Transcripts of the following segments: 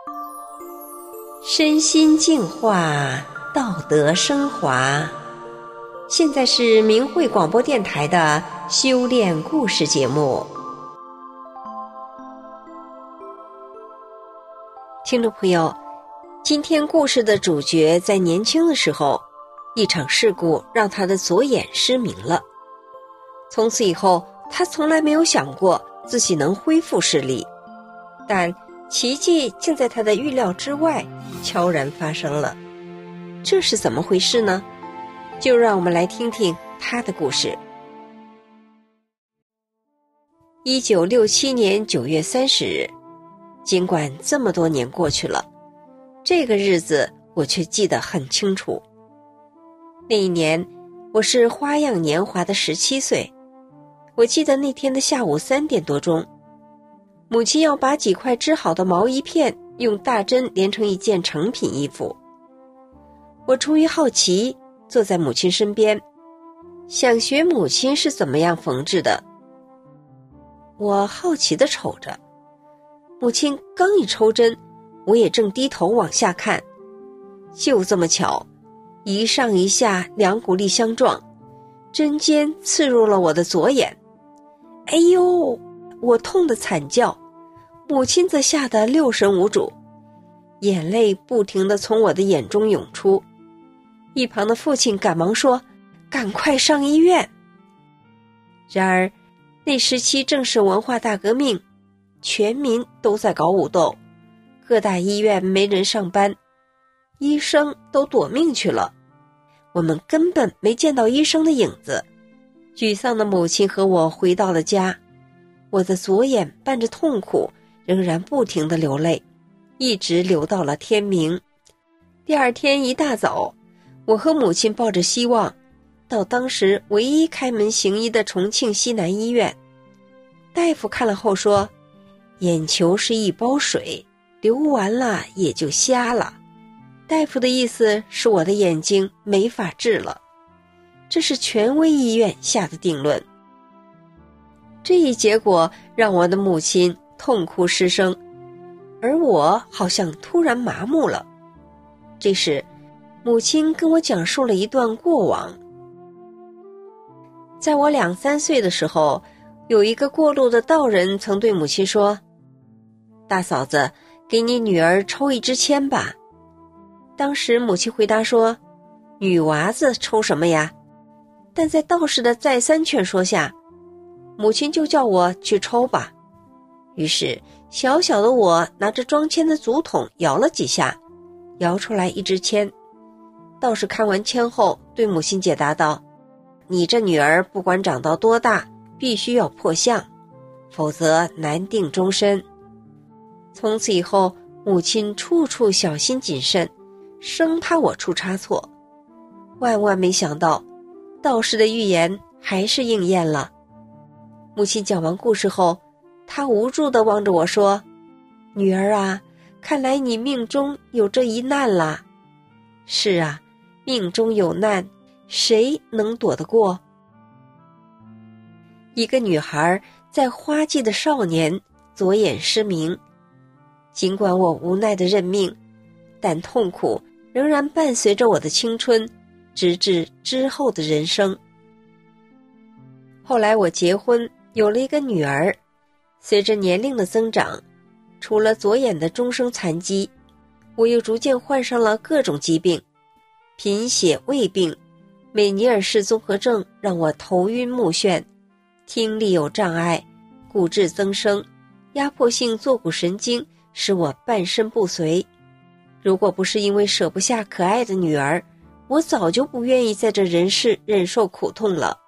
身心净化，道德升华。现在是明慧广播电台的修炼故事节目。听众朋友，今天故事的主角在年轻的时候，一场事故让他的左眼失明了。从此以后，他从来没有想过自己能恢复视力，但奇迹竟在他的预料之外悄然发生了。这是怎么回事呢？就让我们来听听他的故事。1967年9月30日，尽管这么多年过去了，这个日子我却记得很清楚。那一年，我是花样年华的17岁。我记得那天的下午3点多钟，母亲要把几块织好的毛衣片用大针连成一件成品衣服。我出于好奇，坐在母亲身边，想学母亲是怎么样缝制的。我好奇地瞅着，母亲刚一抽针，我也正低头往下看，就这么巧，一上一下两股力相撞，针尖刺入了我的左眼。哎呦！我痛得惨叫，母亲则吓得六神无主，眼泪不停地从我的眼中涌出。一旁的父亲赶忙说：“赶快上医院。”然而，那时期正是文化大革命，全民都在搞武斗，各大医院没人上班，医生都躲命去了，我们根本没见到医生的影子。沮丧的母亲和我回到了家，我的左眼伴着痛苦仍然不停地流泪，一直流到了天明。第二天一大早，我和母亲抱着希望到当时唯一开门行医的重庆西南医院。大夫看了后说，眼球是一包水，流完了也就瞎了。大夫的意思是我的眼睛没法治了，这是权威医院下的定论。这一结果让我的母亲痛哭失声，而我好像突然麻木了。这时，母亲跟我讲述了一段过往。在我2、3岁的时候，有一个过路的道人曾对母亲说：“大嫂子，给你女儿抽一支签吧。”当时母亲回答说：“女娃子抽什么呀？”但在道士的再三劝说下，母亲就叫我去抽吧。于是小小的我拿着装签的竹筒摇了几下，摇出来一支签。道士看完签后对母亲解答道：“你这女儿不管长到多大，必须要破相，否则难定终身。”从此以后，母亲处处小心谨慎，生怕我出差错。万万没想到，道士的预言还是应验了。母亲讲完故事后，她无助地望着我说：“女儿啊，看来你命中有这一难啦。”是啊，命中有难，谁能躲得过？一个女孩在花季的少年左眼失明，尽管我无奈地认命，但痛苦仍然伴随着我的青春，直至之后的人生。后来我结婚，有了一个女儿。随着年龄的增长，除了左眼的终生残疾，我又逐渐患上了各种疾病，贫血、胃病、美尼尔氏综合症让我头晕目眩，听力有障碍，骨质增生，压迫性坐骨神经使我半身不遂。如果不是因为舍不下可爱的女儿，我早就不愿意在这人世忍受苦痛了。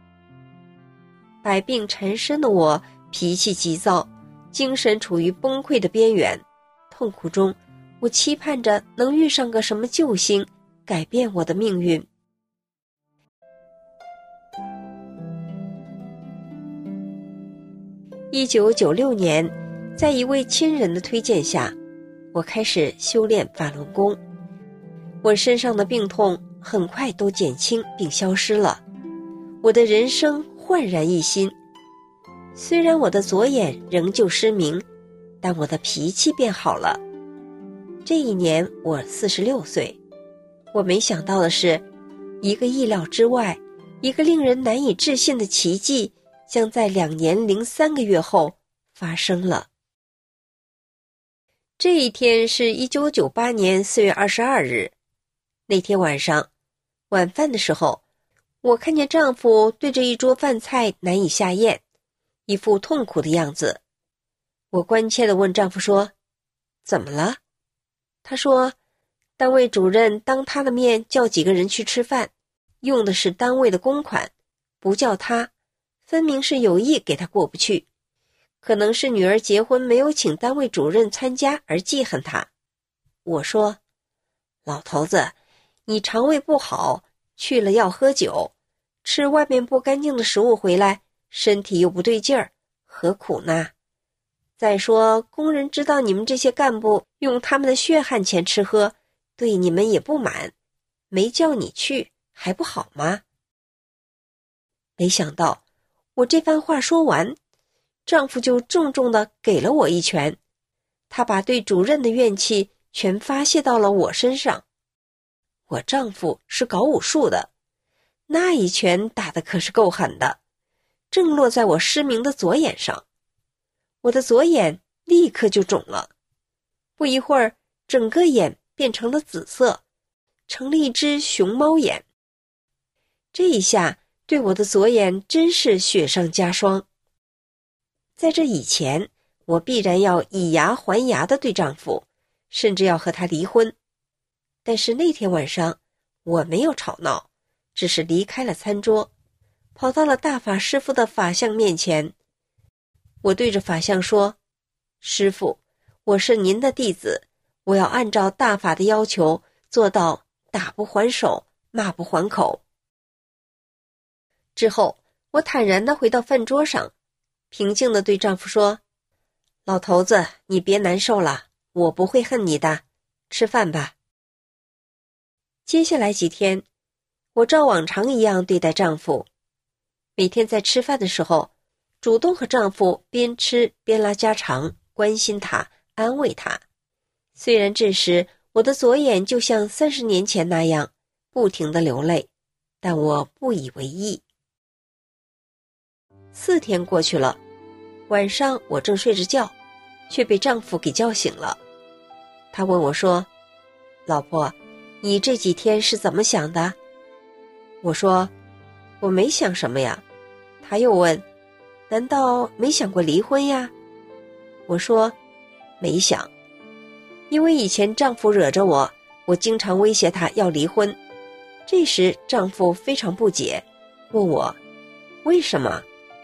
百病缠身的我脾气急躁，精神处于崩溃的边缘。痛苦中，我期盼着能遇上个什么救星，改变我的命运。1996年，在一位亲人的推荐下，我开始修炼法轮功。我身上的病痛很快都减轻并消失了，我的人生焕然一新。虽然我的左眼仍旧失明，但我的脾气变好了， 这一年我46岁，我没想到的是，一个意料之外，一个令人难以置信的奇迹将在2年03个月后发生了。这一天是1998年4月22日。那天晚上，晚饭的时候，我看见丈夫对着一桌饭菜难以下咽，一副痛苦的样子。我关切地问丈夫说：“怎么了？”他说：“单位主任当他的面叫几个人去吃饭，用的是单位的公款，不叫他，分明是有意给他过不去。可能是女儿结婚没有请单位主任参加而记恨他。”我说：“老头子，你肠胃不好，去了要喝酒，吃外面不干净的食物回来，身体又不对劲儿，何苦呢？再说工人知道你们这些干部用他们的血汗钱吃喝，对你们也不满，没叫你去还不好吗？”没想到我这番话说完，丈夫就重重地给了我一拳，他把对主任的怨气全发泄到了我身上。我丈夫是搞武术的，那一拳打得可是够狠的，正落在我失明的左眼上。我的左眼立刻就肿了，不一会儿，整个眼变成了紫色，成了一只熊猫眼。这一下对我的左眼真是雪上加霜。在这以前，我必然要以牙还牙地对丈夫，甚至要和他离婚。但是那天晚上，我没有吵闹，只是离开了餐桌，跑到了大法师父的法相面前。我对着法相说：“师父，我是您的弟子，我要按照大法的要求做到打不还手，骂不还口。”之后，我坦然地回到饭桌上，平静地对丈夫说：“老头子，你别难受了，我不会恨你的，吃饭吧。”接下来几天，我照往常一样对待丈夫，每天在吃饭的时候，主动和丈夫边吃边拉家常，关心他，安慰他。虽然这时我的左眼就像30年前那样不停地流泪，但我不以为意。4天过去了，晚上我正睡着觉，却被丈夫给叫醒了。他问我说：“老婆，你这几天是怎么想的？”我说：“我没想什么呀。”他又问：“难道没想过离婚呀？”我说：“没想，因为以前丈夫惹着我，我经常威胁他要离婚。”这时丈夫非常不解，问我：“为什么？”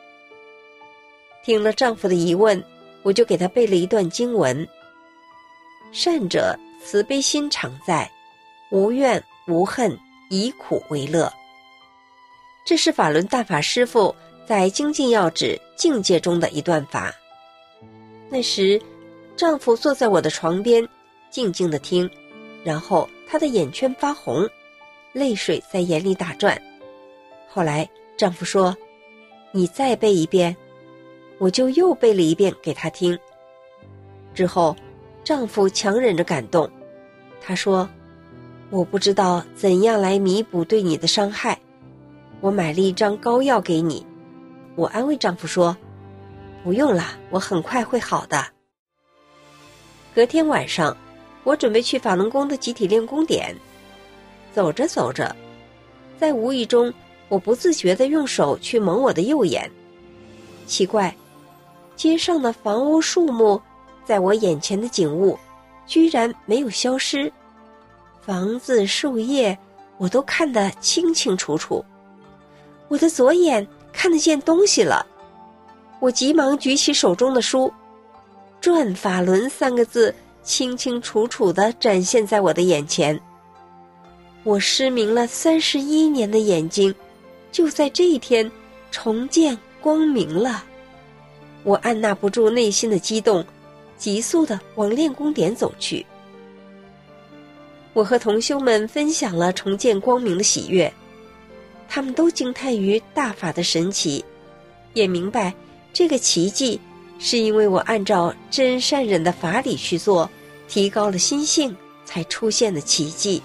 听了丈夫的疑问，我就给他背了一段经文：“善者慈悲心常在，无怨无恨，以苦为乐。”这是法轮大法师父在精进要旨境界中的一段法。那时丈夫坐在我的床边静静地听，然后他的眼圈发红，泪水在眼里打转。后来丈夫说：“你再背一遍。”我就又背了一遍给他听。之后丈夫强忍着感动，他说：“我不知道怎样来弥补对你的伤害，我买了一张膏药给你。”我安慰丈夫说：“不用了，我很快会好的。”隔天晚上，我准备去法轮功的集体练功点，走着走着，在无意中我不自觉地用手去蒙我的右眼。奇怪，街上的房屋树木，在我眼前的景物居然没有消失，房子树叶我都看得清清楚楚。我的左眼看得见东西了，我急忙举起手中的书，转法轮3个字清清楚楚地展现在我的眼前。我失明了31年的眼睛，就在这一天重见光明了。我按捺不住内心的激动，急速地往练功点走去。我和同修们分享了重见光明的喜悦，他们都惊叹于大法的神奇，也明白这个奇迹是因为我按照真善忍的法理去做， 提高了心性才出现的奇迹。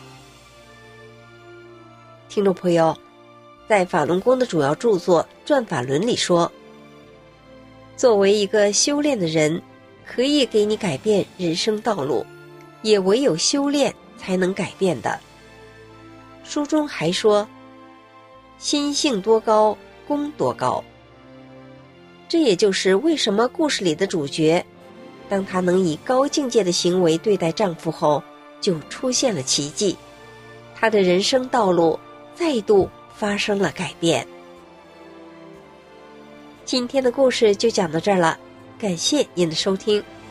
听众朋友，在法轮功的主要著作《转法轮》里说，作为一个修炼的人，可以给你改变人生道路，也唯有修炼才能改变的。书中还说，心性多高，功多高。这也就是为什么故事里的主角，当她能以高境界的行为对待丈夫后，就出现了奇迹，她的人生道路再度发生了改变。今天的故事就讲到这儿了，感谢您的收听。